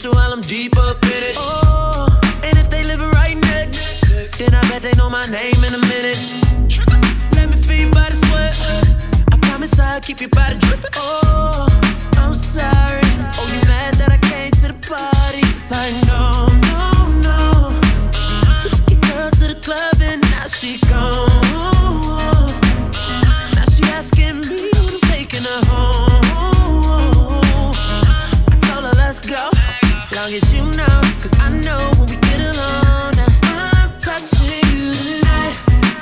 attention while I'm deep up in it. Oh, and if they living right next, then I bet they know my name in a minute. Let me feed by the sweat. I promise I'll keep your body dripping. Oh, I'm sorry. Oh, you mad that I came to the party? Like, no, no, no. We took your girl to the club and now she gone. Now she asking me when I'm taking her home. I told her let's go, long as you know, 'cause I know when we get alone. I'm touching you tonight.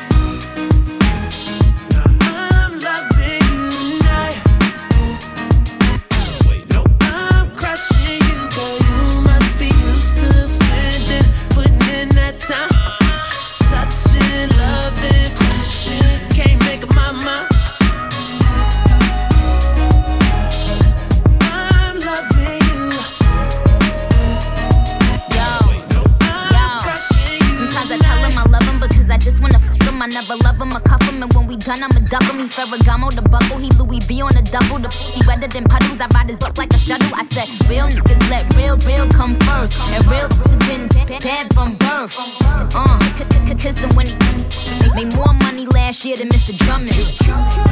I'm loving you tonight. Wait, no. I'm crushing you, girl. You must be used to spending, putting in that time. Touching, loving, crushing. Can't make up my mind. I'm loving you. I'm crushing you. Sometimes I tell him I love him because I just wanna fuck him. I never love him, I cuff him, and when we done, I'ma duck him. He Ferragamo the buckle, he Louis V on the double. The he wetter than puddles, I ride his butt like a shuttle. I said, real niggas let real come first, and real niggas been dead from birth. Kiss him when he made more money last year than Mr. Drummond.